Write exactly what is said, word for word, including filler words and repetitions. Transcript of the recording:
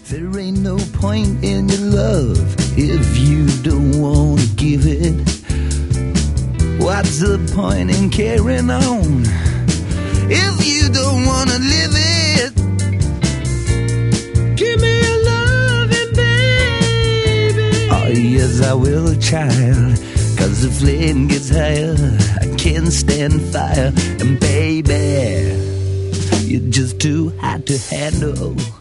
There ain't no point in your love if you don't want to give it. What's the point in carrying on if you don't want to live it? Give me your loving, baby. Oh yes, I will, child, 'cause the flame gets higher, I can't stand fire. And baby, you're just too hot to handle.